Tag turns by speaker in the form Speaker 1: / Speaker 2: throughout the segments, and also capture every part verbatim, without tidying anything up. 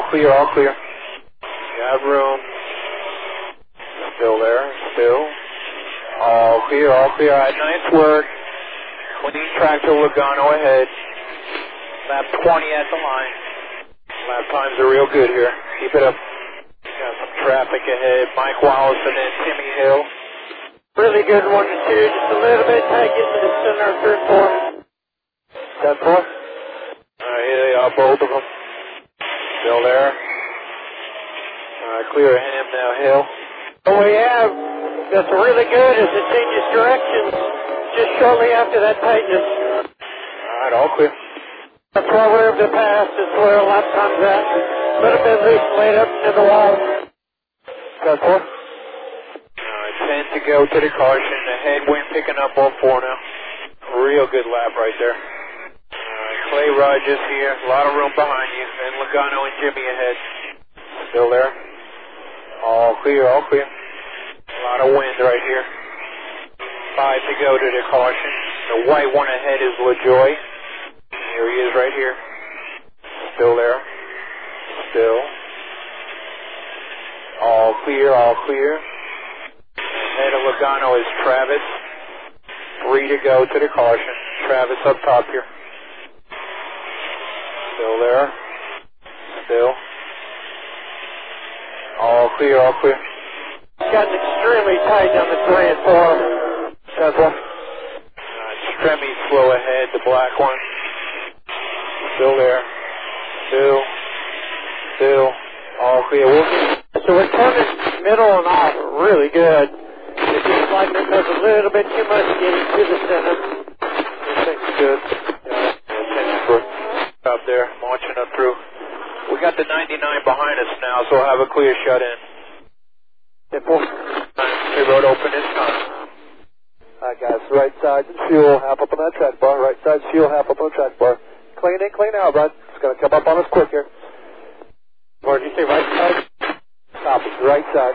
Speaker 1: clear, all clear. Got room. Still there, still. All clear, all clear. All right, nice work. Clean track to Logano ahead. Lap twenty at the line. Lap times are real good here. Keep it up. Got some traffic ahead. Mike Wallace and then Timmy Hill.
Speaker 2: Really good one and two. Just a little bit tight getting to the center of third four.
Speaker 1: ten four. All right, here they are, both of them. Still there. All right, clear of him now, Hill.
Speaker 2: Oh, we have. That's really good as it changes directions just shortly after that tightness.
Speaker 1: All right, all clear.
Speaker 2: That's why we're able to pass. That's where a lap time's at. A little bit loose, laid up to the wall.
Speaker 1: ten four. All right, ten to go to the caution. The headwind picking up all four now. Real good lap right there. All right, Clay Rogers here. A lot of room behind you. And Logano and Jimmy ahead. Still there. All clear, all clear. A lot of wind right here. Five to go to the caution. The white one ahead is LaJoy. Here he is right here. Still there. Still. All clear, all clear. Ahead of Logano is Travis. Three to go to the caution. Travis up top here. Still there. Still. All clear, all clear.
Speaker 2: Gotten extremely tight down the three and four.
Speaker 1: That's one. Uh, Stremi slow ahead, the black one. Still there. Still. Still. All clear. We'll get...
Speaker 2: So we're turning middle and off really good. It's just like it does a little bit too much getting to the center.
Speaker 1: This thing's good. Yeah. Attention for up there, launching up through. We got the ninety-nine behind us now, so we'll have a clear shut in.
Speaker 2: Simple.
Speaker 1: The road open this time.
Speaker 3: Alright guys, right side fuel, half up on that track bar. Right side fuel, half up on the track bar. Clean in, clean out, bud. It's going to come up on us quick here.
Speaker 2: Or did you say right side?
Speaker 3: Stop it, right side.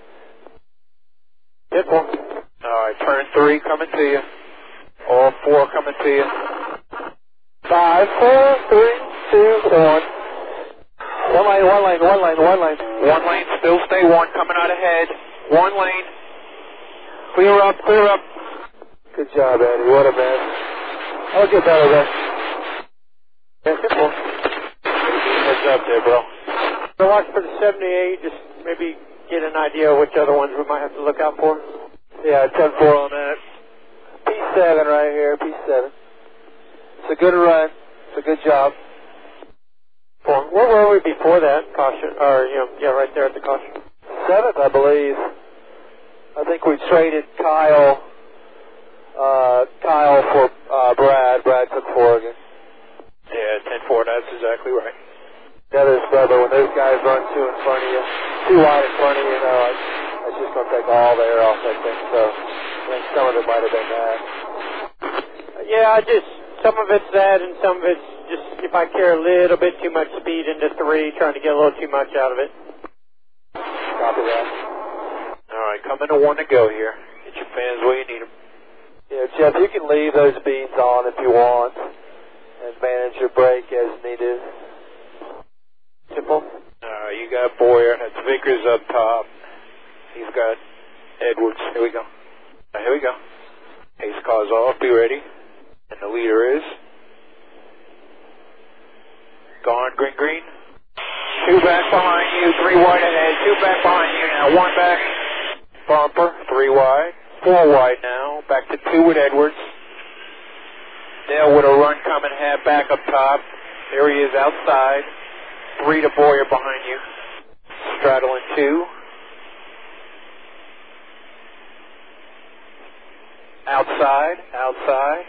Speaker 2: Simple.
Speaker 1: Alright, turn three coming to you. All four coming to you.
Speaker 3: Five, four, three, two, one. One lane, one lane, one lane, one lane.
Speaker 1: One lane, still stay one, coming out ahead. One lane. Clear up, clear up.
Speaker 3: Good job, Eddie. What a man. I'll get better there.
Speaker 2: Yeah, simple.
Speaker 1: Heads up there, bro.
Speaker 2: So watch for the seventy-eight, just maybe get an idea of which other ones we might have to look out for.
Speaker 3: Yeah, ten four on that. P seven right here, P seven. It's a good run. It's a good job.
Speaker 2: Four. Where were we before that? Caution, or, you know, yeah, right there at the caution.
Speaker 3: Seventh, I believe. I think we traded Kyle, uh, Kyle for uh, Brad. Brad took four again.
Speaker 1: Yeah, ten four, that's exactly right.
Speaker 3: That is, brother, when those guys run two in front of you, two wide in front of you, you know, it's, it's just going to take all the air off that thing. So I think some of it might have been that.
Speaker 2: Yeah, I just, some of it's that and some of it's just if I carry a little bit too much speed into three, trying to get a little too much out of it.
Speaker 3: Copy that.
Speaker 1: All right, coming to one to go here. Get your fans where you need them.
Speaker 3: Yeah, Jeff, you can leave those beans on if you want and manage your brake as needed.
Speaker 2: Simple.
Speaker 1: All right, you got Boyer. That's Vickers up top. He's got Edwards. Here we go. Right, here we go. Pace car's off. Be ready. And the leader is gone. Green, green. Two back behind you. Three wide ahead. Two back behind you now. One back. Bumper. Three wide. Four wide now. Back to two with Edwards. Dale with a run coming. Half back up top. There he is outside. Three to Boyer behind you. Straddling two. Outside. Outside.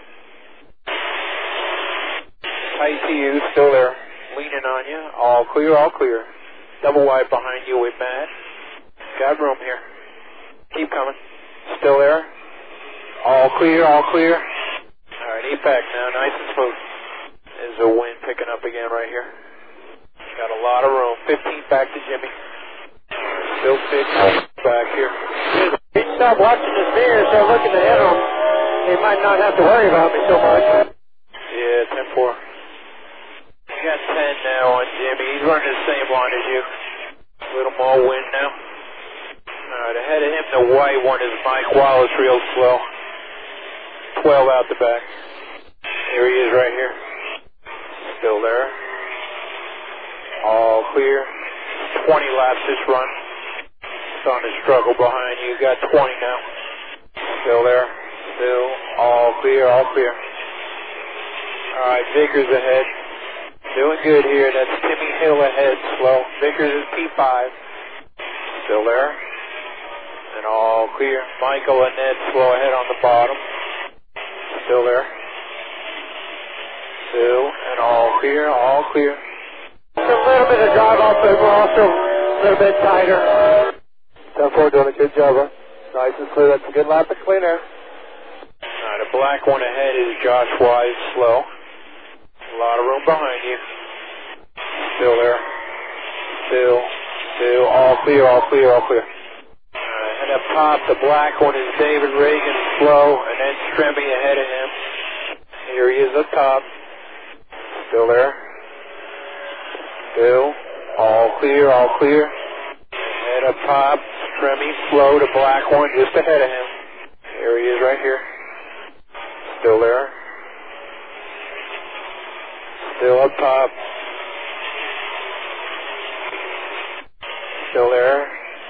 Speaker 1: Tight to you. Still there. Leaning on you. All clear. All clear. Double wide behind you with Matt. Got room here. Keep coming. Still there. All clear. All clear. All right. Eight back now. Nice and smooth. There's a wind picking up again right here. Got a lot of room. fifteen back to Jimmy. Still fifteen back here.
Speaker 2: If he stop watching his mirrors, they're looking ahead of him. They might not have to worry about me so much.
Speaker 1: Yeah, ten four. You got ten now on Jimmy. He's running the same line as you. A little more wind now. Alright, ahead of him, the white one is Mike Wallace, real slow. twelve out the back. Here he is right here. Still there. All clear. twenty laps this run. Starting to struggle behind you. Got twenty now. Still there. Still. All clear, all clear. Alright, Vickers ahead. Doing good here. That's Timmy Hill ahead, slow. Vickers is P five. Still there. And all clear. Michael and Ned slow ahead on the bottom. Still there. Still. And all clear, all clear.
Speaker 2: Just a little bit of drive off, but we're also a little bit tighter.
Speaker 3: ten four doing a good job, huh? Nice and clear. That's a good lap of clean air.
Speaker 1: Alright, the black one ahead is Josh Wise, slow. A lot of room behind you. Still there. Still. Still. All clear, all clear, all clear. Alright, and up top, the black one is David Reagan, slow, and then Stremmy ahead of him. Here he is up top. Still there. Still. All clear, all clear. Head up top. Stremmy, slow, the black one just ahead of him. Here he is right here. Still there. Still up top. Still there.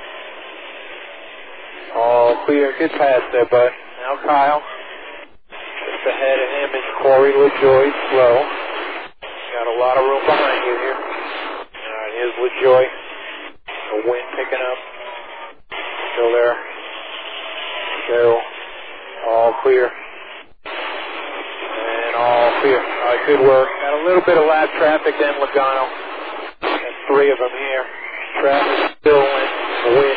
Speaker 1: All clear. Good pass there, bud. Now Kyle. Just ahead of him is Corey LaJoy, slow. Got a lot of room behind you here. Alright, here's LaJoy. The wind picking up. Still there. Still. All clear. And all clear. Alright, good work. Got a little bit of lap traffic then Logano. Got three of them here. Traffic still in wind.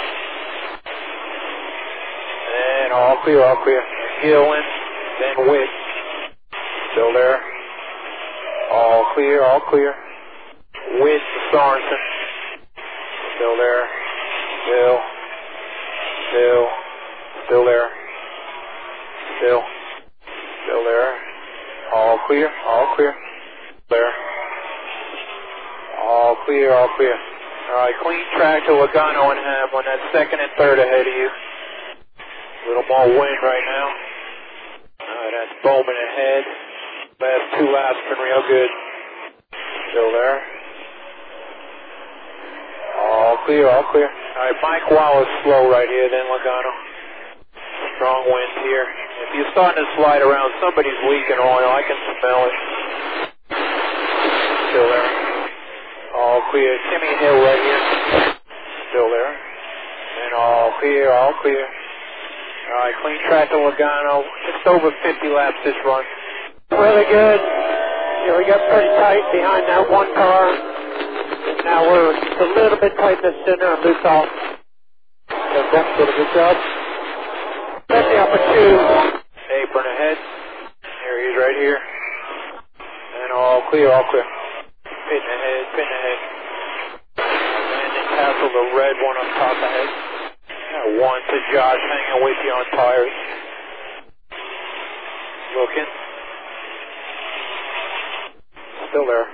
Speaker 1: And all clear, all clear. Gillen, then Witt. Still there. All clear, all clear. Witt, Sorensen. Still there. Still. Still. Still there. Still. Still there. All clear, all clear. There. All clear, all clear. Alright, clean track to Logano and Hamlin. That's second and third ahead of you. A little more wind right now. Alright, that's Bowman ahead. Last two laps been real good. Still there. All clear, all clear. Alright, Mike Wallace slow right here, then Logano. Strong wind here. If you're starting to slide around, somebody's leaking oil. I can smell it. Still there. All clear. Timmy Hill right here. Still there. And all clear, all clear. Alright, clean track to Logano. Just over fifty laps this run.
Speaker 2: Really good. Yeah, we got pretty tight behind that one car. Now we're just a little bit tight in the center and loose off.
Speaker 3: That's one. Did a good job.
Speaker 2: Especially up at two.
Speaker 1: Apron ahead. Here he is right here. And all clear, all clear. Pin ahead, pin ahead. Landon Castle, the red one on top ahead. Got one to Josh hanging with you on tires. Looking. Still there.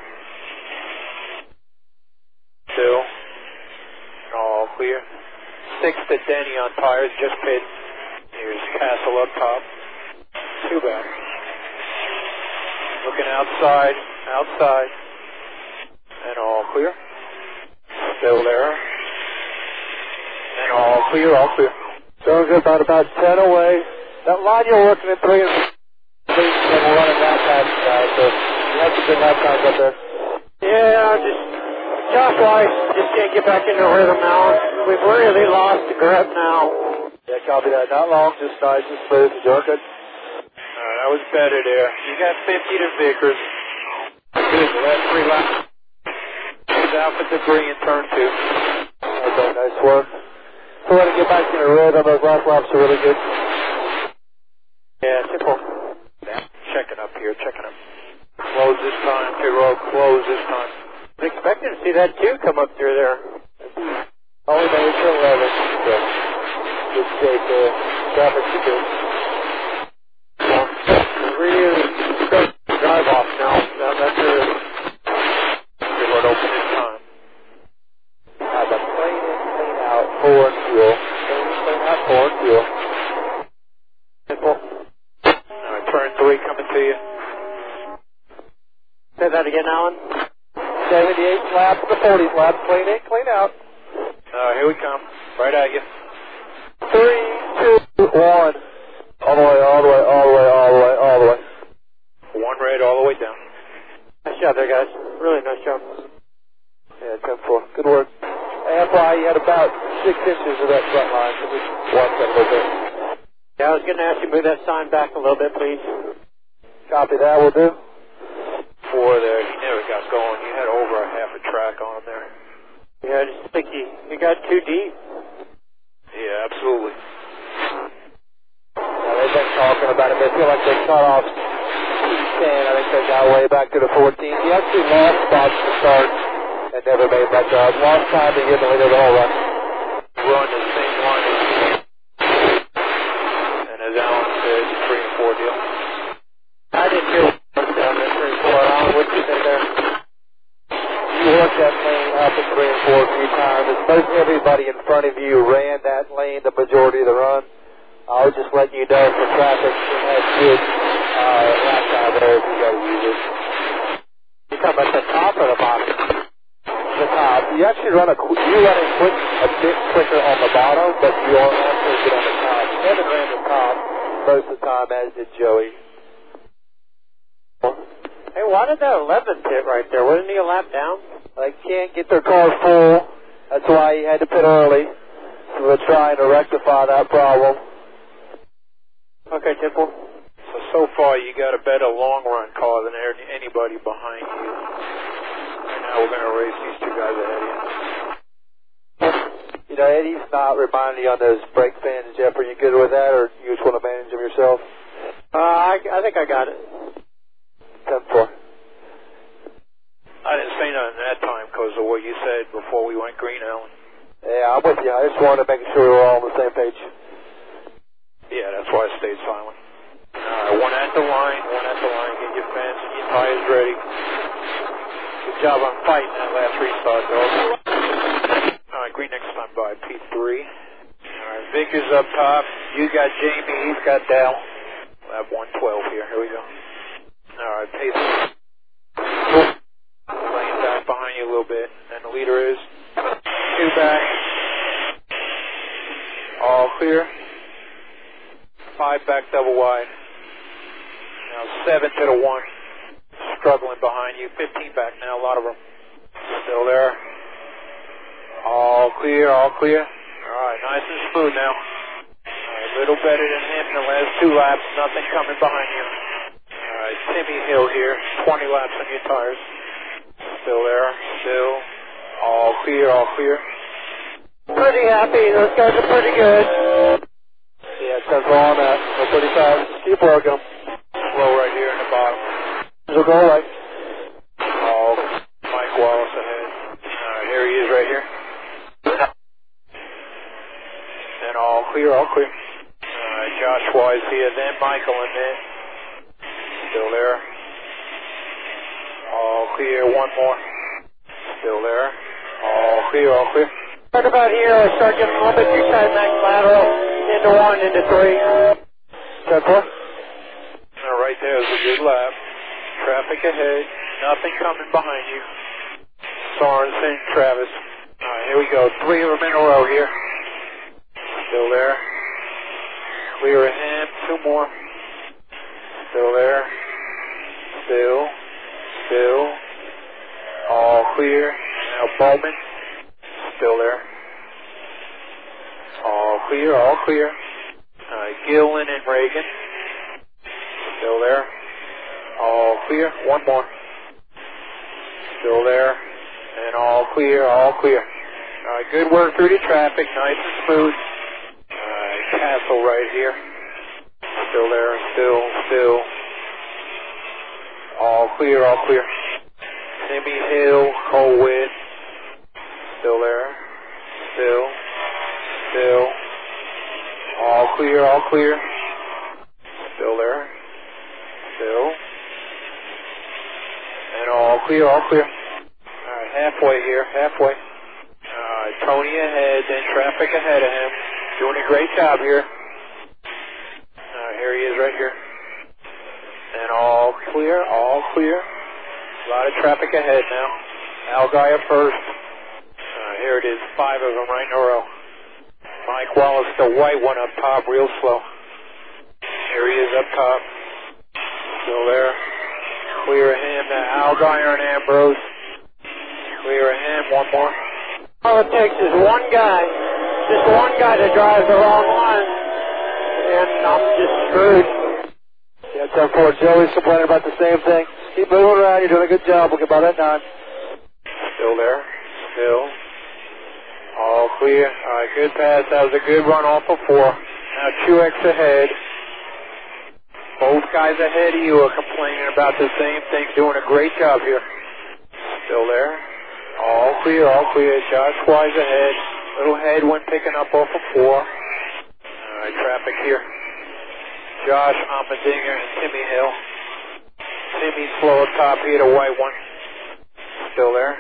Speaker 1: Still. All clear. Six to Denny on tires, just pit. Here's Castle up top. Too bad. Looking outside, outside. And all clear. Still there. And all clear, all clear.
Speaker 3: So good, about about ten away. That line you're working at three and and we're running that fast now, so you have some good lap times up there.
Speaker 2: Yeah, just Josh Weiss just can't get back into rhythm now. We've really lost the grip now.
Speaker 3: Yeah, copy that. Not long, just nice and smooth. You're doing good.
Speaker 1: Alright, that was better there. You got fifty to Vickers. Good, the last three laps. He's out for debris in turn two.
Speaker 3: Okay, nice work. So we're going to get back in a rhythm. Those last laps are really good.
Speaker 1: Yeah, simple. Yeah, checking up here, checking up. Close this time, pit road, close this time.
Speaker 2: I was expecting to see that two come up through there.
Speaker 3: Only made it to eleven. So, good shape there. Traffic's good.
Speaker 2: Really good drive off now. now that's good. again, Alan?
Speaker 3: seventy-eight laps, the forties laps, clean in, clean out.
Speaker 1: Uh, here we come. Right at you.
Speaker 3: Three, two, one. All the way, all the way, all the way, all the way, all the way.
Speaker 1: One red all the way down.
Speaker 2: Nice job there, guys. Really nice job.
Speaker 3: Yeah, ten four. Good work. F Y I, you had about six inches of that front line, so we watch that a little bit.
Speaker 2: Yeah, I was going to ask you to move that sign back a little bit, please.
Speaker 3: Copy that, will do.
Speaker 1: Four there. He never got going. You had over a half a track on him there.
Speaker 2: Yeah, I just think he, he got too deep.
Speaker 1: Yeah, absolutely.
Speaker 3: Yeah, they've been talking about it. They feel like they cut off ten. I think they got way back to the fourteen. He actually lost spots to start and never made that job. Lost time to get in the lead of the whole run.
Speaker 1: Run the same line as you. And as Alan said, three and four deal.
Speaker 2: I didn't hear what was down there, three and four. Alan, what did you think there?
Speaker 3: You worked that lane up at three and four a few times. Most everybody in front of you ran that lane the majority of the run. I was just letting you know for traffic it has good uh, lap time there if you got to use it.
Speaker 2: You're talking about the top or the bottom?
Speaker 3: The top. You actually run a you run a quick a bit quicker on the bottom, but you are also good on the top. Kevin ran the top most of the time, as did Joey.
Speaker 2: Hey, why did that eleven pit right there? Wasn't he a lap down?
Speaker 3: They can't get their car full. That's why he had to pit early. So we're trying to rectify that problem.
Speaker 2: Okay, Temple.
Speaker 1: So, so far you got a better long run car than anybody behind you. Right now we're going to race these two guys ahead of you.
Speaker 3: You know, Eddie's not reminding you on those brake pins, Jeff. Are you good with that, or you just want to manage them yourself?
Speaker 2: Uh, I, I think I got it.
Speaker 3: ten four.
Speaker 1: I didn't say nothing that time because of what you said before we went green, Alan.
Speaker 3: Yeah, I'm with you. I just wanted to make sure we were all on the same page.
Speaker 1: Yeah, that's why I stayed silent. Uh, one at the line, one at the line. Get your fence and your tires ready. Good job on fighting that last restart, though. All right, green next time by P three. All right, Vic is up top. You got Jamie. He's got Dal. Lap one twelve here. Here we go. All right, pace. Laying back behind you a little bit. And the leader is two back. All clear. Five back double wide. Now seven to the one. Struggling behind you. Fifteen back now. A lot of them. Still there. All clear. All clear. All right. Nice and smooth now. All right, a little better than him in the last two laps. Nothing coming behind you. All right. Timmy Hill here. twenty laps on your tires. Still there. Still. All clear. All clear.
Speaker 2: Pretty happy. Those guys are pretty good.
Speaker 3: Yeah, it says on that. We're pretty fast. Keep working them.
Speaker 1: Slow right here in the bottom.
Speaker 3: It'll go away.
Speaker 1: Oh, Mike Wallace ahead. All right, here he is right here. And all clear, all clear. All right, Josh Wise here, then Michael, and then still there. All clear, one more. Still there. All clear, all clear.
Speaker 2: Talk about here, I start getting a little bit too tight max lateral. Into one, into three.
Speaker 3: ten four.
Speaker 1: Now right there is a good lap. Traffic ahead. Nothing coming behind you. Sorensen, Travis. All right, here we go. Three of them in a row here. Still there. Clear of him. Two more. Still there. Still. Still. All clear. Now Bowman. Still there. All clear, all clear. All right, Gillen and Reagan. Still there. All clear. One more. Still there. And all clear, all clear. All right, good work through the traffic. Nice and smooth. All right, Castle right here. Still there. Still, still. All clear, all clear. Timmy Hill, Colwood. Still there. Still. Still. All clear, all clear. Still there. Still. And all clear, all clear. Alright, halfway here, halfway. Alright, Tony ahead, then traffic ahead of him. Doing a great job here. Alright, here he is right here. And all clear, all clear. lot of traffic ahead now. Al Guy up first. Uh, here it is, five of them right in a row. Mike Wallace, the white one up top, real slow. Here he is up top. Still there. Clear of him, the Al Guy and Ambrose. Clear of him, one more.
Speaker 2: All it takes is one guy, just one guy to drive the wrong one, and I'm just screwed.
Speaker 3: Yeah, ten four. Joey's complaining about the same thing. Keep moving around. You're doing a good job. We'll get by that nine.
Speaker 1: Still there. Still. All clear. All right, good pass. That was a good run off of four. Now Truex ahead. Both guys ahead of you are complaining about the same thing. Doing a great job here. Still there. All clear, all clear. Josh Wise ahead. Little headwind picking up off of four. All right, traffic here. Josh Allmendinger and Timmy Hill. Timmy slow up top. He had a white one. Still there.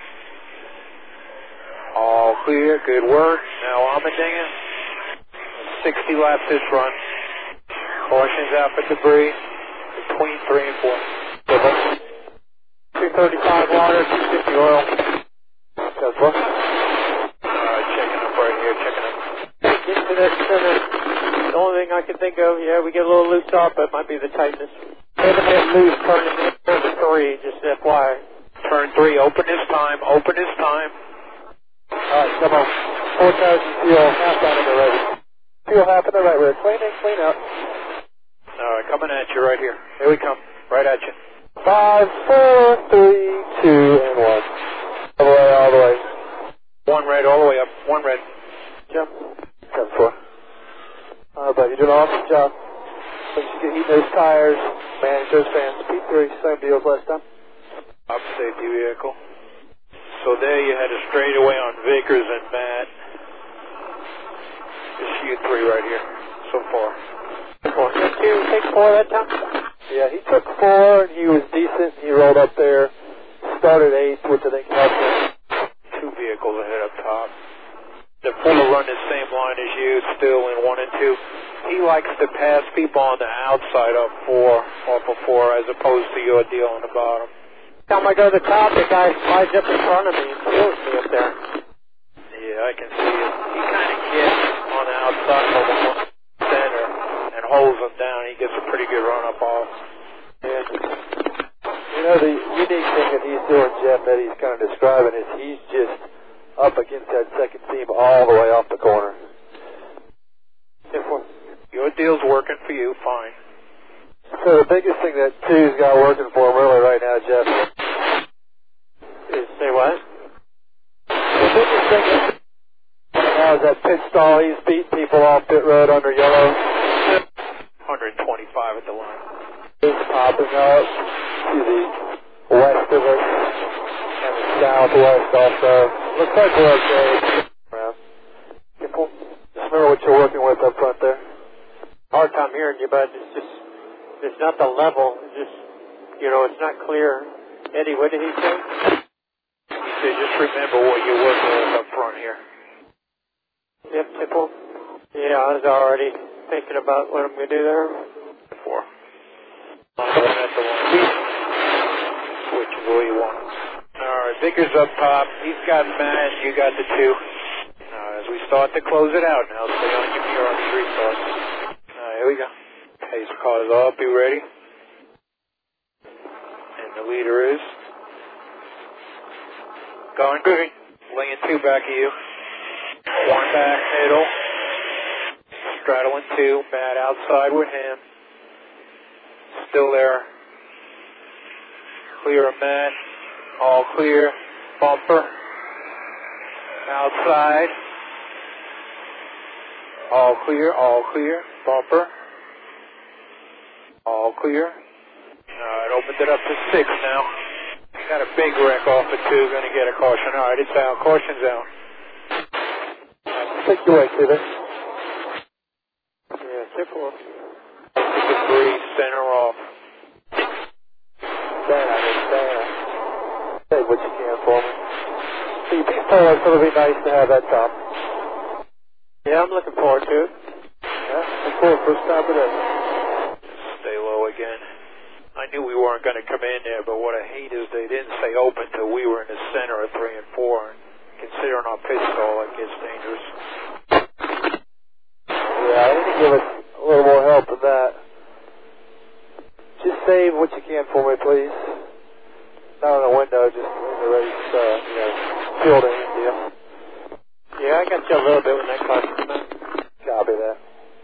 Speaker 1: All clear, good work. Now Allmendinger. sixty laps this run. Cautions out for debris between three and four.
Speaker 2: two thirty-five water, two fifty oil.
Speaker 1: That's what? Alright, checking up right here, checking up.
Speaker 2: Get to that center. The only thing I can think of, yeah, we get a little loose off, but it might be the tightness. We haven't had loose turning in turn three, just F Y I.
Speaker 1: Turn three, open this time, open this time.
Speaker 3: Alright, come on. Four thousand fuel, half down in the right. Fuel half in the right rear. Clean in, clean out.
Speaker 1: Alright, coming at you right here. Here we come. Right at you.
Speaker 3: Five, four, three, two, and one. All the way, all the way.
Speaker 1: One red, all the way up. One red.
Speaker 3: Jump. ten four. Alright, buddy, you're doing an awesome job. Once you get eating those tires, manage those fans. P three, same deal as last time.
Speaker 1: Up safety vehicle. So there you had a straightaway on Vickers and Matt. Just you three right here so far.
Speaker 2: Four. Two, take four that time?
Speaker 3: Yeah, he took four and he was decent. He rolled up there, started eighth, which I think helped him.
Speaker 1: Two vehicles ahead up top. The four run the same line as you, still in one and two. He likes to pass people on the outside of four, off of four, as opposed to your deal on the bottom.
Speaker 2: Time I go to the top, the guy slides up in front of me and kills me up there.
Speaker 1: Yeah, I can see it. He kind of gets on the outside of the center and holds them down. He gets a pretty good run up off.
Speaker 3: And, you know, the unique thing that he's doing, Jeff, that he's kind of describing is he's just up against that second seam all the way off the corner.
Speaker 1: Your deal's working for you, fine.
Speaker 3: So the biggest thing that two's got working for him really right now, Jeff,
Speaker 2: is say what?
Speaker 3: The biggest thing that right now is that pit stall. He's beating people off pit road under yellow.
Speaker 1: one twenty-five at the line.
Speaker 3: He's popping up to the west of us and the southwest also. Looks like we're okay. Just remember what you're working with up front there.
Speaker 2: Hard time hearing you, but it's just, it's not the level. It's just, you know, it's not clear. Eddie, what did he say?
Speaker 1: He said just remember what you're working with up front here.
Speaker 2: Yep, Tipple. Yeah, I was already thinking about what I'm going to do there.
Speaker 1: Four. That's the one. Which is what you want. Alright, Vickers up top. He's got Matt, you got the two. Uh, as we start to close it out now, stay on your mirror on the restart. Alright, here we go. Pace cars up, be ready. And the leader is going green. Laying two back of you. One back, middle. Straddling two. Matt outside with him. Still there. Clear of Matt. All clear. Bumper. Outside. All clear, all clear. Bumper. All clear. Alright, opened it up to six now. Got a big wreck off of two. Gonna get a caution. Alright, it's out. Caution's out.
Speaker 3: Take your way, Steven.
Speaker 2: Yeah, Tipple.
Speaker 1: Debris, center off.
Speaker 3: Stand on it, stand. Say what you can for me. See, these tires, it'll be nice to have that top.
Speaker 2: Yeah, I'm looking forward to it.
Speaker 3: Yeah, I'm cool. First time today.
Speaker 1: Stay low again. I knew we weren't going to come in there, but what I hate is they didn't say open till we were in the center of three and four. And considering our pitch stall, it gets dangerous.
Speaker 3: Yeah, I need to give us a little more help than that. Just save what you can for me, please. Not on the window, just in the race, uh, you know, fielding deal.
Speaker 2: Yeah, I got you a little bit when that caution came out.
Speaker 3: Copy that.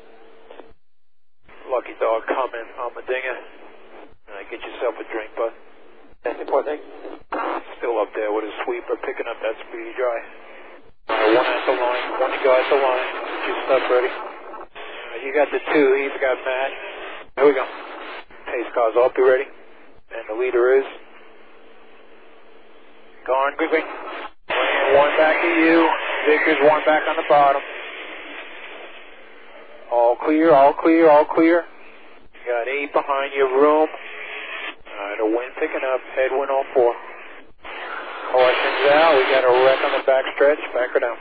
Speaker 1: Lucky dog coming on the dinger. Uh, get yourself a drink, bud.
Speaker 2: That's important.
Speaker 1: Still up there with his sweeper, picking up that speedy dry. Uh, one at the line, one to go at the line. Get your stuff ready. Uh, you got the two, he's got Matt. Here we go. Pace cars up, you ready? And the leader is... Gone, good, good. One back to you. Vickers, one back on the bottom. All clear, all clear, all clear. You got eight behind your room. Uh, the wind picking up, headwind on four. Caution's out, we got a wreck on the back stretch, back her down.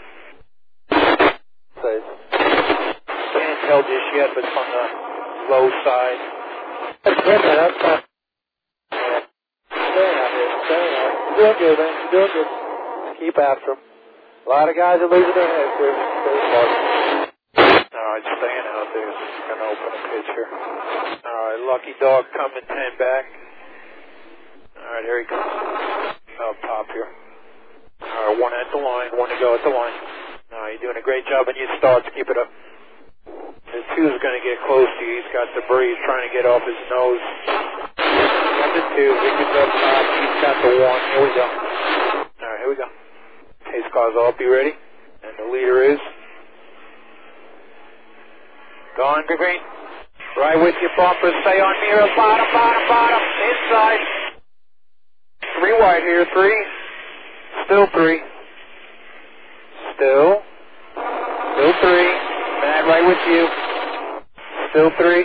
Speaker 3: Safe.
Speaker 1: Can't tell just yet, but it's on the low side.
Speaker 3: That's good, man, that's fine. Yeah. Staying out here, staying out. You're doing good, man, you're doing good. Keep after them. A lot of guys are losing their heads here. Stay smart.
Speaker 1: Alright, staying out there, just gonna open a pitch here. Alright, Lucky Dog coming ten back. Alright, here he comes. Up top here. Alright, one at the line, one to go at the line. Alright, you're doing a great job on your starts, keep it up. The two's gonna get close to you, he's got debris, he's trying to get off his nose. Got the two, Victor's up top, he's got the one, here we go. Alright, here we go. Pace cars all up, you ready? And the leader is... Gone, green. Right with your bumper. Stay on mirror. Bottom, bottom, bottom. Inside. Three wide here. Three. Still three. Still. Still three. Matt, right with you. Still three.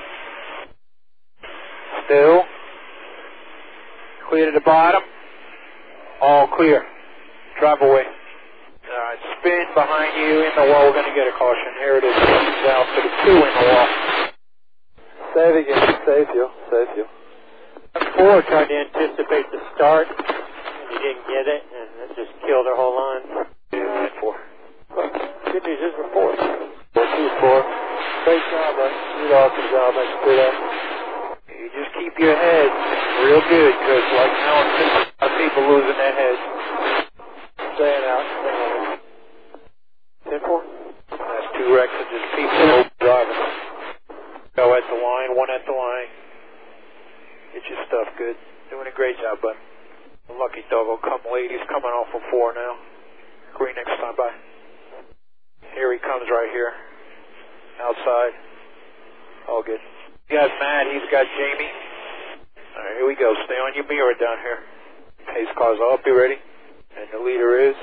Speaker 1: Still. Clear to the bottom. All clear. Drive away. Alright, spin behind you in the wall. We're going to get a caution. Here it is. Down to the two in the wall.
Speaker 3: Save again. Save you. Save you.
Speaker 2: Four tried to anticipate the start, and he didn't get it, and it just killed their whole line.
Speaker 1: Yeah, four.
Speaker 2: Well, good news is we're four.
Speaker 3: Four, two, four. Great job, man. You did awesome job, man. Do that.
Speaker 1: You just keep your head real good, because like now I'm seeing a lot of people losing their heads.
Speaker 3: Staying out. Staying out.
Speaker 1: ten four. That's two wrecks and just people driving. Go at the line, one at the line. Get your stuff good. Doing a great job, bud. The Lucky Dog will come late. He's coming off of four now. Green next time by. Here he comes right here. Outside. All good. You got Matt. He's got Jamie. All right, here we go. Stay on your mirror down here. Pace cars all up. You ready? And the leader is...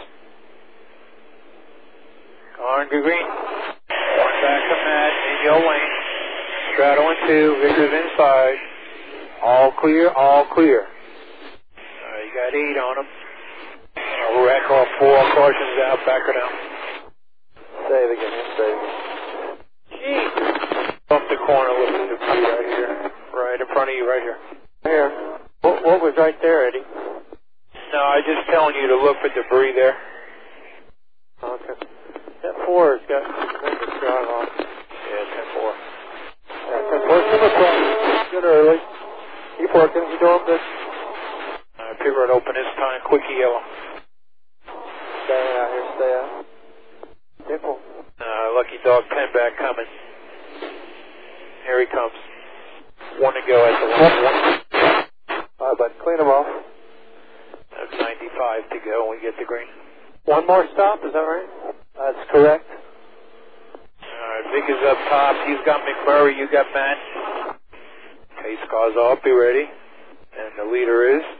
Speaker 1: Gone, green. One back to Matt. In your lane. Straddle and two. Vickers inside. All clear, all clear. Uh, you got eight on them. Uh, wreck off four. Cautions out. Back her down.
Speaker 3: Save again. Save.
Speaker 1: Jeez. Bump the corner. Listen to me right here. Right in front of you, right here.
Speaker 2: Here. What, what was right there, Eddie?
Speaker 1: No, I'm just telling you to look for debris there.
Speaker 2: Okay. That four has got tremendous drive on.
Speaker 1: Yeah, ten four.
Speaker 3: Yeah, ten four. Come across. Good early. Keep working. You're doing good.
Speaker 1: Uh, Pivot open this time. Quickie yellow.
Speaker 3: Staying out here. Stay out.
Speaker 2: Simple.
Speaker 1: Uh, Lucky Dog ten back coming. Here he comes. One to go at the one. One.
Speaker 3: All right, bud. Clean them off.
Speaker 1: That's ninety-five to go, and we get the green.
Speaker 2: One more stop, is that right?
Speaker 3: That's correct.
Speaker 1: Alright, Vic is up top. He's got McMurray. You got Matt. Pace cars up. Be ready. And the leader is...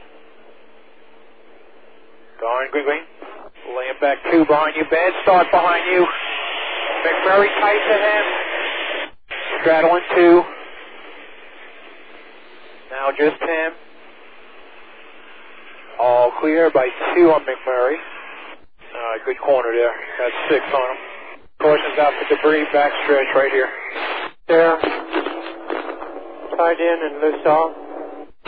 Speaker 1: Gone, green, green. Laying back two behind you. Bad start behind you. McMurray tight to him. Straddling two. Now just him. All clear by two on McMurray. Uh, good corner there. Got six on him. Caution's out for debris. Backstretch right here.
Speaker 2: There. Tied in and loose off.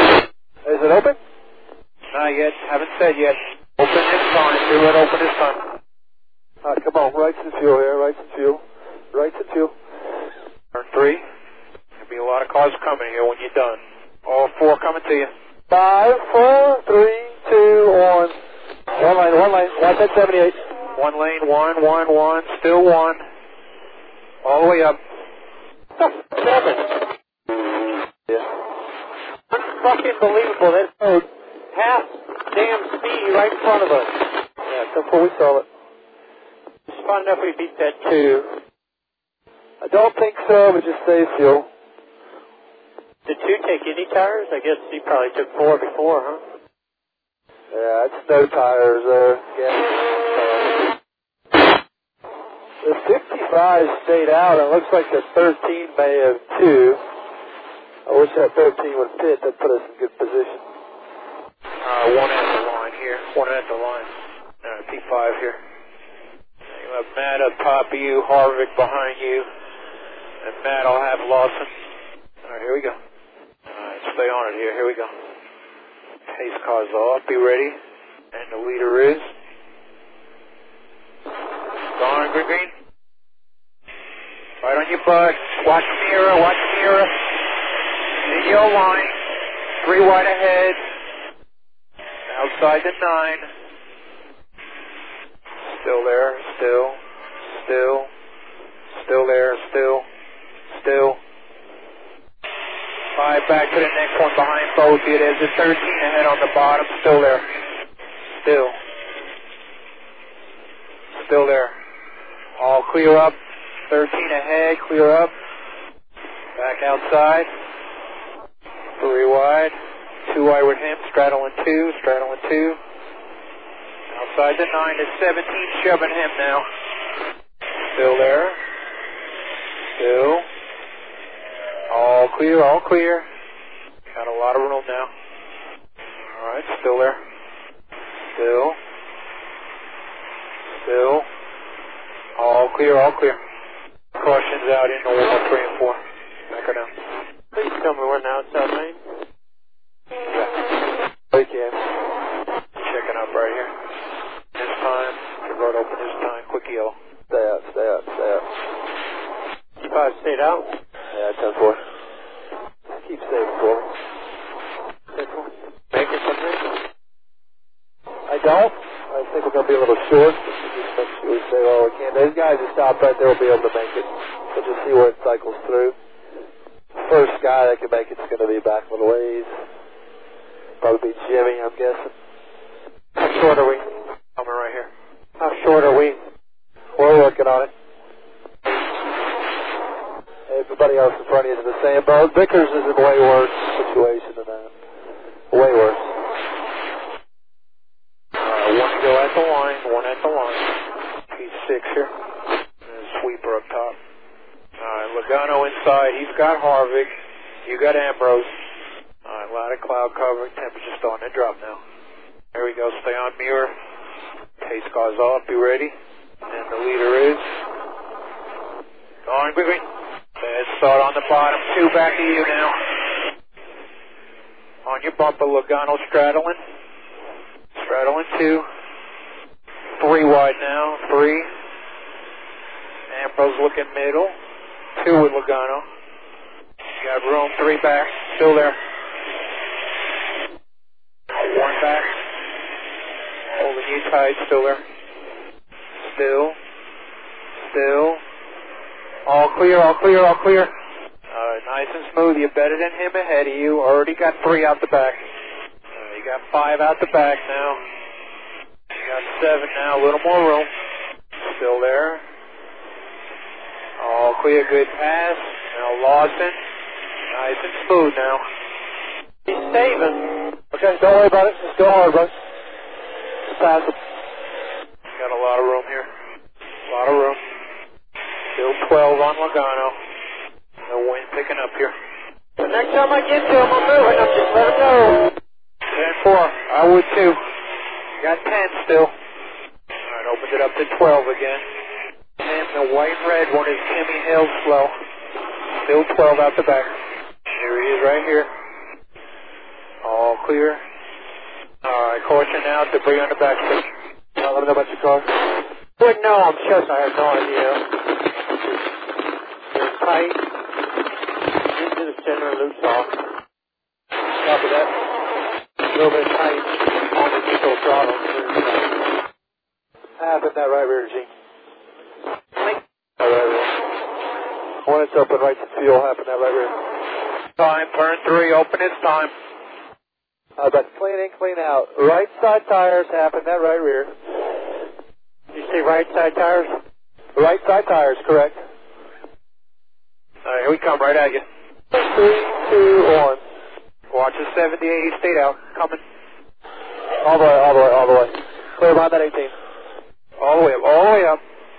Speaker 3: Is it open?
Speaker 1: Not yet. Haven't said yet. Open this time. Do it open this time.
Speaker 3: All right, come on. Rights and fuel here. Rights and fuel. Rights and fuel.
Speaker 1: Turn three. There'll be a lot of cars coming here when you're done. All four coming to you.
Speaker 3: Five, four, three, two, one. One lane, one lane. one ten seventy-eight.
Speaker 1: One lane, one, one, one. Still one. All the way up.
Speaker 2: Seven.
Speaker 3: Yeah.
Speaker 2: Unfucking believable. That rode half damn speed right in front of us.
Speaker 3: Yeah, come before we saw it.
Speaker 2: It's fun enough we beat that two.
Speaker 3: I don't think so, but just save fuel.
Speaker 2: Did two take any tires? I guess he probably took four before, huh?
Speaker 3: Yeah, it's no tires there. Yeah. The fifty-five stayed out, and it looks like the thirteen may have too. I wish that thirteen would fit. That'd put us in good position.
Speaker 1: Uh, one at the line here. One at the line. Uh, P five here. You have Matt up top of you, Harvick behind you, and Matt will have Lawson. All right, here we go. All right, stay on it here. Here we go. Pace cars off. Be ready. And the leader is... Gone, green, green. Right on your butt. Watch the mirror. Watch the mirror. In your line. Three wide ahead. Outside the nine. Still there. Still. Still. Still there. Still. Still. Five back to the next one behind both of you. There's a thirteen ahead on the bottom. Still there. Still. Still there. All clear up. thirteen ahead. Clear up. Back outside. Three wide. Two wide with him. Straddling two. Straddling two. Outside the nine. There's seventeen shoving him now. Still there. Still. All clear. All clear. Got a lot of room now. All right. Still there. Still. Still. All clear, all clear. Cautions out in the wall, three and four. Back her down.
Speaker 2: Please tell me we're in the outside lane.
Speaker 1: Yeah.
Speaker 3: We can.
Speaker 1: Checking up right here. This time, the road open this time, quick yellow.
Speaker 3: Stay out, stay out, stay out.
Speaker 2: P five stayed out.
Speaker 3: Yeah, ten four. Keep saving for me.
Speaker 2: ten four. Make it something?
Speaker 3: I don't. I think we're going to be a little short. Just make sure we save all we can. Those guys that stop right there will be able to make it. We'll just see where it cycles through. First guy that can make it's going to be back a little ways. Probably be Jimmy, I'm guessing.
Speaker 2: How short are we?
Speaker 1: Coming right here.
Speaker 2: How short are we?
Speaker 3: We're working on it. Everybody else in front of you is in the same boat. Vickers is in a way worse situation than that. Way worse.
Speaker 1: Uh, one to go at the line, one at the line. P six here. And a sweeper up top. Alright, Logano inside. He's got Harvick. You got Ambrose. Alright, a lot of cloud cover. Temperature starting to drop now. There we go. Stay on mirror. Pace cars off. Be ready. And the leader is... On, quickly. Bad start on the bottom. Two back to you now. On your bumper, Logano straddling. Straddling two. Three wide now. Three. Ambrose looking middle. Two with Logano. You got room. Three back. Still there. One back. Holding you tight. Still there. Still. Still. All clear, all clear, all clear. Alright, nice and smooth. You're better than him ahead of you. Already got three out the back. Uh, you got five out the back now. You got seven now. A little more room. Still there. All clear, good pass. Now Lawson. Nice and smooth now.
Speaker 2: He's saving.
Speaker 3: Okay, don't worry about it. Just go hard, bud. Just pass it.
Speaker 1: Got a lot of room here. A lot of room. Still twelve on Logano. No wind picking up here.
Speaker 2: The next time I get to him, I'm moving. I'm just let him know.
Speaker 1: ten four. I would too. Got ten still. Alright, opened it up to twelve again. And the white and red one is Timmy Hill slow. Still twelve out the back. Here he is right here. All clear. Alright, caution now, debris on the back seat.
Speaker 3: Uh, let me know about your car.
Speaker 2: Wouldn't know, I'm sure I have no idea. It's tight. Into the center, loose off.
Speaker 3: Copy that.
Speaker 2: A little bit tight on the neutral throttle.
Speaker 3: Half in that right rear, Gene. Right rear. When it's open, right to fuel, half in that right rear.
Speaker 1: Time, turn three, open it's time.
Speaker 3: Uh, that's clean in, clean out. Right side tires, half in that right rear.
Speaker 2: You see right side tires?
Speaker 3: Right side tires, correct.
Speaker 1: Alright, here we come, right at you.
Speaker 3: Three, two, one.
Speaker 1: Watch the seventy, eighty, stayed out. Coming.
Speaker 3: All the way, all the way, all the way. Clear behind that eighteen.
Speaker 1: All the way up, all the way up.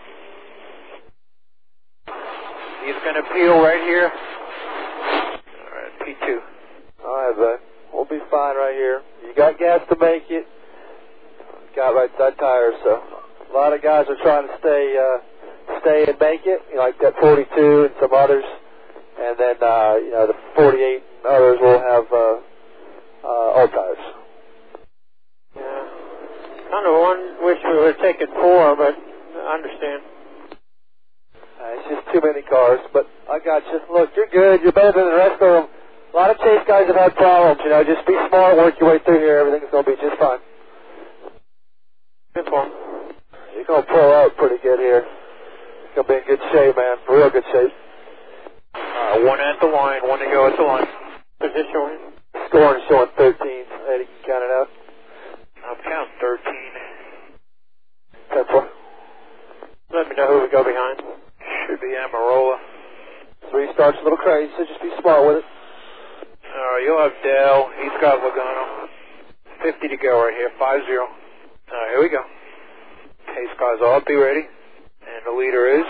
Speaker 1: He's going to peel right here. Alright, P two.
Speaker 3: Alright, bud. We'll be fine right here. You got gas to make it. Got right side tires, so a lot of guys are trying to stay, uh, stay and make it, you know, like that forty-two and some others. And then, uh, you know, the forty-eight and others will have, uh, uh, old tires.
Speaker 2: Yeah. Kind of one wish we would have taken four, but I understand.
Speaker 3: Uh, it's just too many cars, but I got you. Look, you're good. You're better than the rest of them. A lot of chase guys have had problems, you know. Just be smart, work your way through here. Everything's going to be just fine.
Speaker 2: Good one.
Speaker 3: You're going to pull out pretty good here. You're going to be in good shape, man. Real good shape.
Speaker 1: Uh, one at the line, one to go at the line.
Speaker 2: Position.
Speaker 3: Scoring showing thirteen. Eddie can count it out.
Speaker 1: I'm counting thirteen.
Speaker 3: ten four.
Speaker 2: Let me know who we go behind.
Speaker 1: Should be Amarola.
Speaker 3: Three starts a little crazy, so just be smart with it.
Speaker 1: Alright, you'll have Dell. He's got Logano. fifty to go right here, five zero. Alright, here we go. Pace cars all be ready. And the leader is...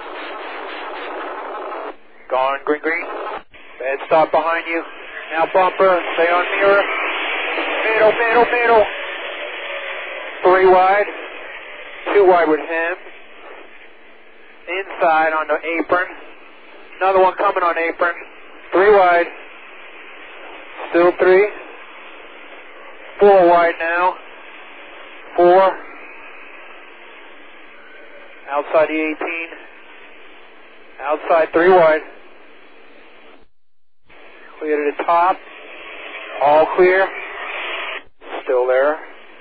Speaker 1: Gone, green, green. Bad stop behind you. Now bumper, stay on mirror. Middle, middle, middle. Three wide. Two wide with him. Inside on the apron. Another one coming on apron. Three wide. Still three. Four wide now. Four. Outside the eighteen. Outside three wide. Clear to the top. All clear. Still there.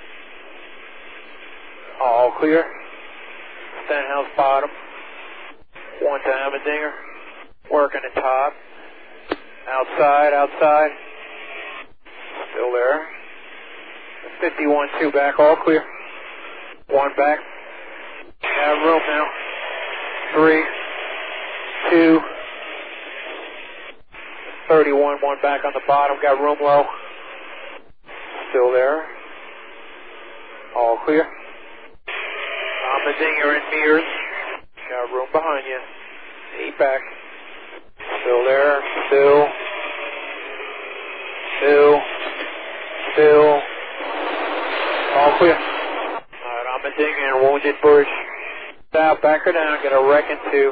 Speaker 1: All clear. Stenhouse bottom. One to Amadinger. Working the top. Outside, outside. Still there. fifty-one two back, all clear. One back. Have room now. Three. Two. thirty-one, one back on the bottom. Got room low. Still there. All clear. Amadinger and Mears. Got room behind you. Eight back. Still there. Still. Still. Still. All clear. Alright, Amadinger and Wounded Bush. Stop, back her down. Get a wreck in two.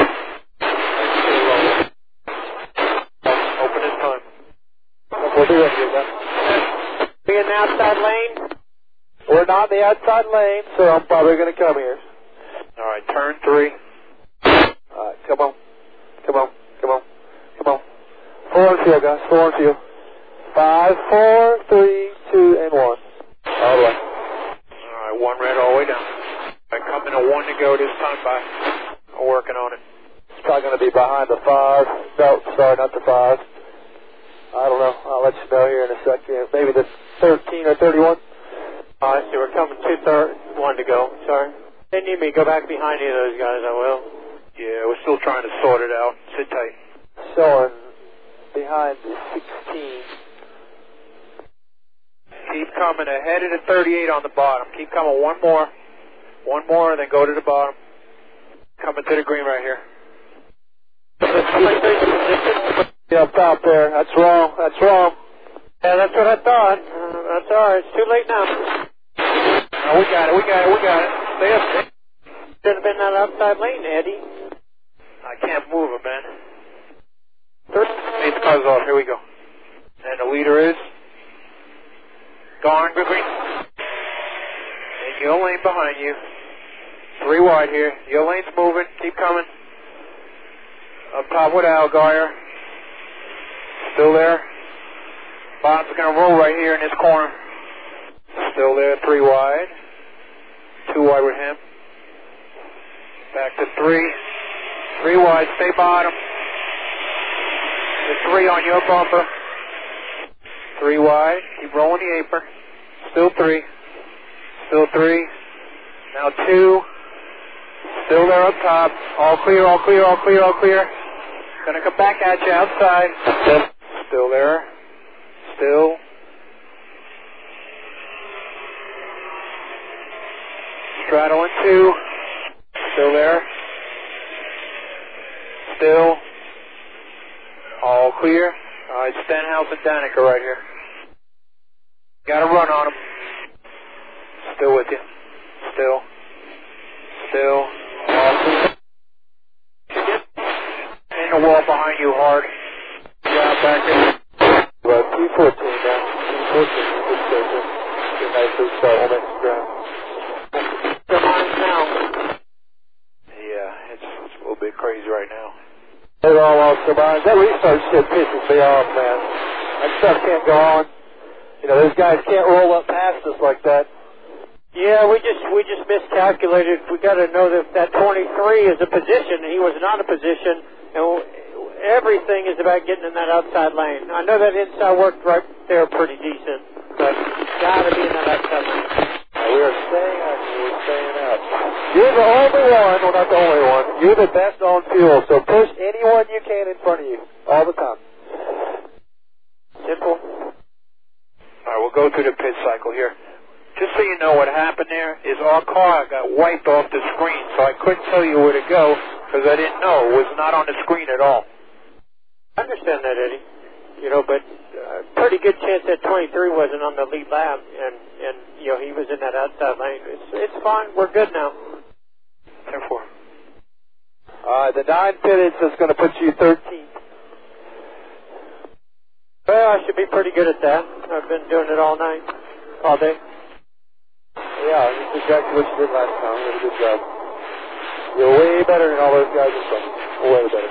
Speaker 1: Open his time.
Speaker 3: We'll be ready, guys.
Speaker 2: Be in the outside lane.
Speaker 3: We're not in the outside lane, so I'm probably going to come here.
Speaker 1: Alright, turn three.
Speaker 3: Alright, come on. Come on. Come on. Come on. Four and field, guys. Four and field. Five, four, three, two, and one. All the way.
Speaker 1: Alright, one red all the way down. Alright, coming to one to go this time by. I'm working on it.
Speaker 3: It's probably going to be behind the five. No, sorry, not the five. I don't know. I'll let you know here in a second. Maybe the thirteen or thirty-one.
Speaker 2: Alright, so we're coming two third, one to go. Sorry. They need me to go back behind any of those guys, I will.
Speaker 1: Yeah, we're still trying to sort it out. Sit tight.
Speaker 3: Showing behind the sixteen.
Speaker 1: Keep coming ahead of the thirty-eight on the bottom. Keep coming one more. One more, and then go to the bottom. Coming to the green right here.
Speaker 3: Yeah, up top there. That's wrong. That's wrong.
Speaker 2: Yeah, that's what I thought. Uh, that's alright. It's too late now.
Speaker 1: Oh, we got it. We got it. We got it. Stay up.
Speaker 2: Should have been that outside lane, Eddie.
Speaker 1: I can't move him, man. Pace car's off. Here we go. And the leader is Gone, good green. And your lane behind you. Three wide here. Your lane's moving. Keep coming. Up top with Al Geyer. Still there. Bottom's going to roll right here in this corner. Still there. Three wide. Two wide with him. Back to three. Three wide. Stay bottom. The three on your bumper. Three wide. Keep rolling the apron. Still three. Still three. Now two. Still there up top. All clear, all clear, all clear, all clear. Gonna come back at you outside. Still there. Still. Straddling two. Still there. Still. All clear. All right, Stenhouse and Danica right here. Got a run on him. Still with you. Still. Still. All clear. In the wall behind you hard. Yeah, back in.
Speaker 3: About two fourteen now. two fourteen. Good circle. Good nicely start next ground.
Speaker 1: Come on now. Yeah, it's, it's a little bit crazy right now.
Speaker 3: They're all off the lines. That restart shit pisses me off, man. That stuff can't go on. You know, those guys can't roll up past us like that.
Speaker 2: Yeah, we just we just miscalculated. We got to know that that twenty-three is a position, and he was not a position, and everything is about getting in that outside lane. I know that inside worked right there pretty decent, but got to be in that outside lane.
Speaker 3: Now, we are staying out here. We're staying out. You're the only one, well, not the only one. You're the best on fuel, so push anyone you can in front of you all the time.
Speaker 2: Simple.
Speaker 1: All right, we'll go through the pit cycle here. Just so you know, what happened there is our car got wiped off the screen, so I couldn't tell you where to go because I didn't know. It was not on the screen at all.
Speaker 2: I understand that, Eddie. You know, but uh, pretty good chance that twenty-three wasn't on the lead lap, and, and you know, he was in that outside lane. It's, it's fine. We're good now.
Speaker 1: ten four.
Speaker 3: All right, the nine pitted is going to put you thirteenth.
Speaker 2: Well, I should be pretty good at that. I've been doing it all night, all day.
Speaker 3: Yeah, that's exactly what you did last time. You did a good job. You're way better than all those guys in front of you. Way better.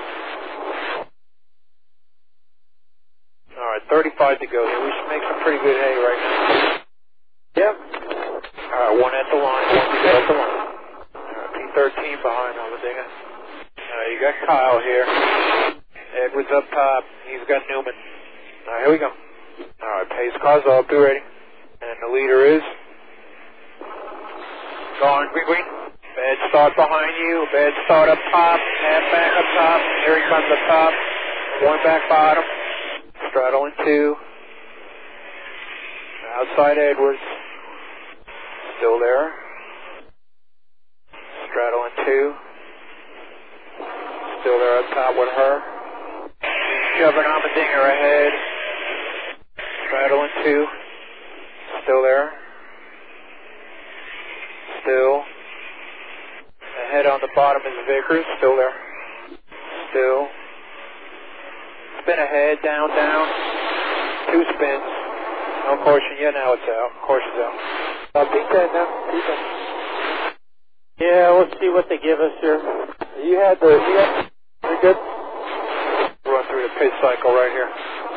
Speaker 1: All right, thirty-five to go here. We should make some pretty good hay right now.
Speaker 2: Yep.
Speaker 1: All right, one at the line, one to go at the line. All right, P thirteen behind Allmendinger. All right, you got Kyle here. Edwards up top. He's got Newman. All right, here we go. All right, pace car's up. Be ready. And the leader is gone. Green, green. Bad start behind you. Bad start up top. Half back up top. Here he comes up top. One back bottom. Straddling two. Outside Edwards. Still there. Straddling two. Still there up top with her. Shoving Allmendinger ahead. Straddling two. Still there. Still. Ahead on the bottom is Vickers. Still there. Still. Spin ahead, down, down. Two spins. No caution yet, now it's out. Caution's out.
Speaker 3: Uh, P ten now. P ten.
Speaker 2: Yeah, we'll see what they give us here.
Speaker 3: You had the, you had, pretty good.
Speaker 1: Run through the pit cycle right here.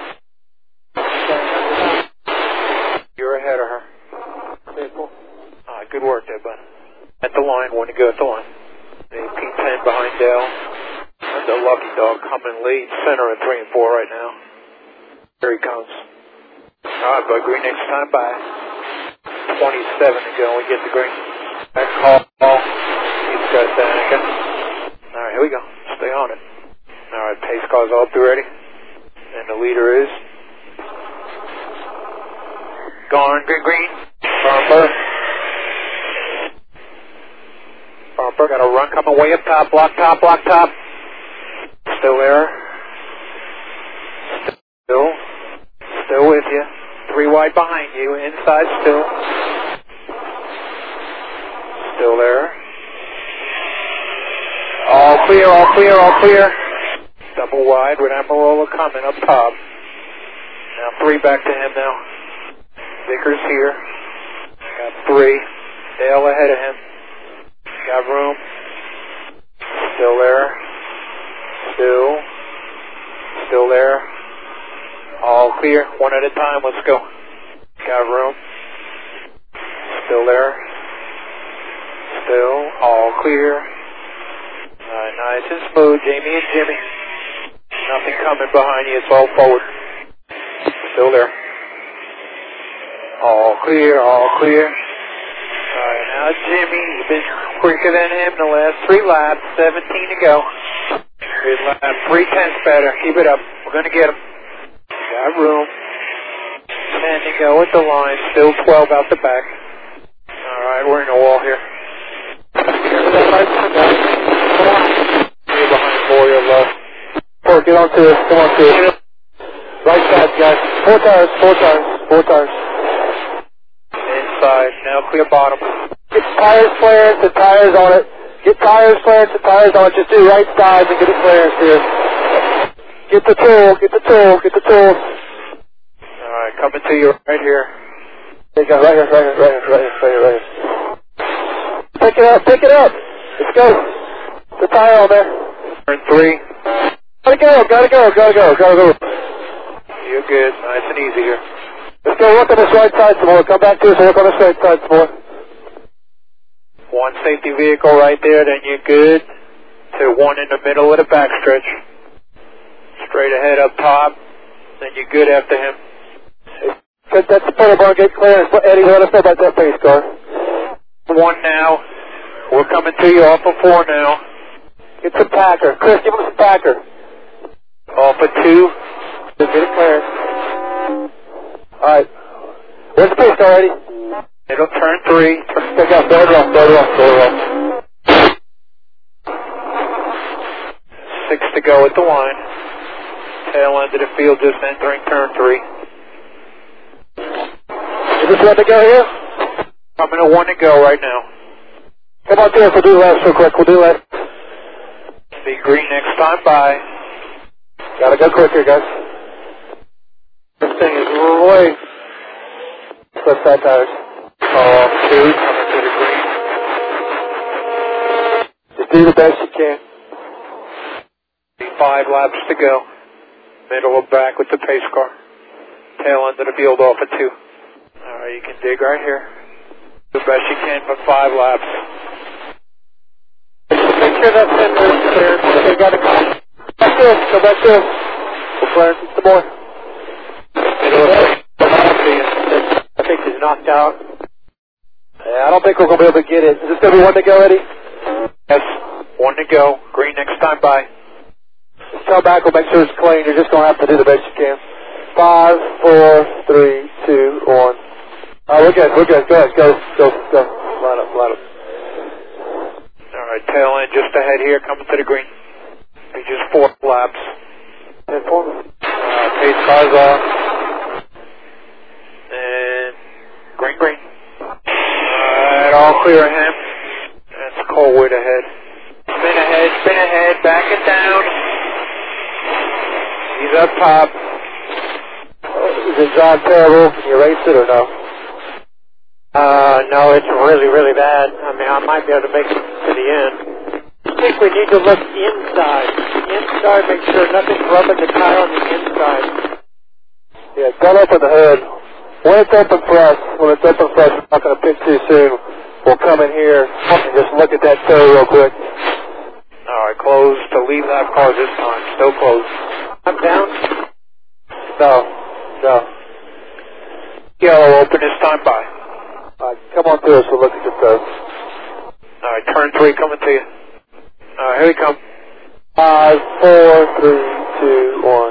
Speaker 1: You're ahead of her.
Speaker 2: Simple.
Speaker 1: Ah, good work there, bud. At the line, when you go at the line. The P ten behind Dale. And the lucky dog coming lead center at three and four right now. Here he comes. All right, bud, green next time by. twenty-seven to go, we get the green. Back call. He's got Danica. All right, here we go. Stay on it. All right, pace car's all up, be ready. And the leader is gone, green, green. Bumper. Bumper, got a run coming way up top, block top, block top. Still there. Still. Still with you. Three wide behind you. Inside still. Still there. All clear, all clear, all clear. Double wide with Amarola coming up top. Now three back to him now. Vickers here. Got three. Dale ahead of him. Got room. Still there. Still. Still there. All clear. One at a time. Let's go. Got room. Still there. Still. All clear. Uh, nice and smooth. Jamie and Jimmy. Nothing coming behind you. It's all forward. Still there. All clear. All clear. All right, now Jimmy, you've been quicker than him the last three laps. seventeen to go. Good lap. Three tenths better. Keep it up. We're going to get him. Got room. ten to go at the line. Still twelve out the back. All right, we're in the wall here. You're behind four, you're low.
Speaker 3: Four, get on to us. Come on to us. Right side, guys. Four tires, four tires, four tires.
Speaker 1: Inside. Now clear bottom.
Speaker 3: Get tires clearance and tires on it. Get tires clearance and tires on it. Just do right sides and get it clearance here. Get the tool, get the tool, get the tool.
Speaker 1: All right, coming to you right here.
Speaker 3: There you go, right here, right here, right here, right here, right here, right here. Pick it up, pick it up. Let's go. The tire on there.
Speaker 1: Turn three.
Speaker 3: Gotta go, gotta go, gotta go, gotta go.
Speaker 1: You're good. Nice and easy here.
Speaker 3: Let's go work on this right side some more. Come back to us and work on this right side some more.
Speaker 1: One safety vehicle right there, then you're good. To one in the middle of the backstretch. Straight ahead up top, then you're good after him.
Speaker 3: That's the puller bar, get clearance. Eddie, let us know about that pace car.
Speaker 1: One now. We're coming to you off of four now.
Speaker 3: Get some Packer. Chris, give him some Packer.
Speaker 1: Off of two.
Speaker 3: Just get it clearance. Alright. Where's the pace car, Eddie?
Speaker 1: It'll turn three.
Speaker 3: Pick up, third off, third off, third off.
Speaker 1: Six to go at the line. Tail end of the field just entering turn three.
Speaker 3: Is this one to go here?
Speaker 1: Coming to one to go right now.
Speaker 3: Come on, Tim, we'll do last real quick. We'll do last.
Speaker 1: Be green next time by.
Speaker 3: Gotta go quicker, guys. This thing is way. Flip side tires.
Speaker 1: Off two, coming to the green.
Speaker 3: Just do the best you can.
Speaker 1: Five laps to go. Middle of back with the pace car. Tail end of the field off at two. Alright, you can dig right here. Do the best you can for five laps.
Speaker 3: Make sure that fender is clear. Okay, gotta go. Back in, go back in. We'll clearance it some more.
Speaker 1: Middle of the
Speaker 2: I think he's knocked out.
Speaker 3: Yeah, I don't think we're going to be able to get it. Is this going to be one to go, Eddie?
Speaker 1: Yes, one to go. Green next time by.
Speaker 3: Just come back, we'll make sure it's clean. You're just going to have to do the best you can. Five, four, three, two, one. All right, we're good, we're good. Go ahead, go, go, go. Line up, line up.
Speaker 1: Alright, tail end just ahead here, coming to the green. Be just four laps.
Speaker 3: ten four.
Speaker 1: Uh, pace cars off. And green, green. Alright, all clear him. That's Colwood ahead. Spin ahead, spin ahead, back it down. He's up top.
Speaker 3: Is it John terrible? Can you race it or no?
Speaker 2: Uh, no, it's really, really bad. I mean, I might be able to make it to the end. I think we need to look inside. Inside, make sure nothing's rubbing the tire on the inside.
Speaker 3: Yeah, don't open the hood. When it's open for us, when it's open for us, we're not going to pitch too soon. We'll come in here and just look at that toe real quick.
Speaker 1: Alright, closed to lead lap car this time. Still closed.
Speaker 2: I'm down.
Speaker 3: No, no.
Speaker 1: Yellow open this time by.
Speaker 3: Alright, come on through us, we'll look at the toe.
Speaker 1: Alright, turn three coming to you. Alright, here we come.
Speaker 3: Five, four, three, two, one.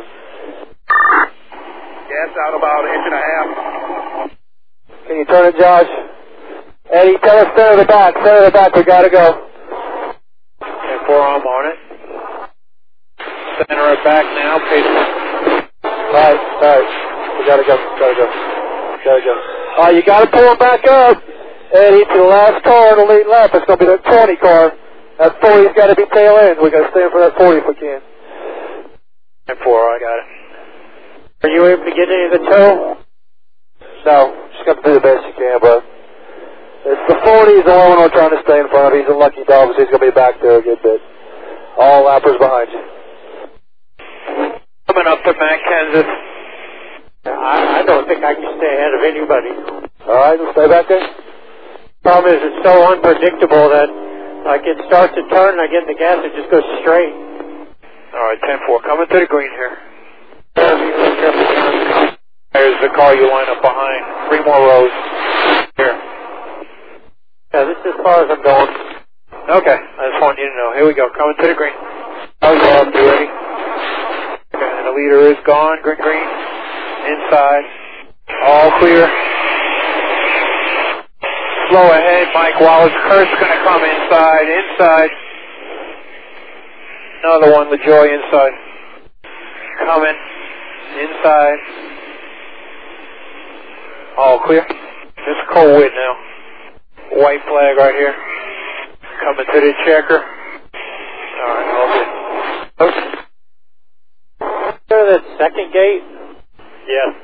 Speaker 1: Gas out about an inch and a half.
Speaker 3: Can you turn it, Josh? Eddie, tell us center the back, center the back, we gotta go.
Speaker 1: And forearm on it. Center it back now, pace.
Speaker 3: Alright, alright. We gotta go, gotta go. Gotta go. Alright, you gotta pull it back up. Eddie, to the last car in the lead lap. It's gonna be that twenty car. That forty's gotta be tail end. We gotta stand for that forty if we can.
Speaker 1: And four, I got it.
Speaker 2: Are you able to get any of the toe?
Speaker 3: No, just got to do the best you can, but it's the forty. He's the one we're trying to stay in front of. He's a lucky dog, so he's going to be back there a good bit. All lappers behind you.
Speaker 1: Coming up to Matt Kenseth.
Speaker 2: I, I don't think I can stay ahead of anybody.
Speaker 3: All right, we'll stay back there.
Speaker 2: Problem is, it's so unpredictable that like it starts to turn, and I get in the gas, it just goes straight.
Speaker 1: All right, ten four, coming to the green here. There's the car you line up behind. Three more rows. Here.
Speaker 2: Yeah, this is as far as I'm going.
Speaker 1: Okay, I just want you to know. Here we go, coming to the green. I'll go up, you ready? Okay, and the leader is gone. Green, green. Inside. All clear. Slow ahead, Mike Wallace. Kurt's going to come inside. Inside. Another one, LaJoy inside. Coming. Inside. All clear. This is Cole Witt now. White flag right here. Coming to the checker. Alright, all good.
Speaker 2: Is there that second gate?
Speaker 1: Yes.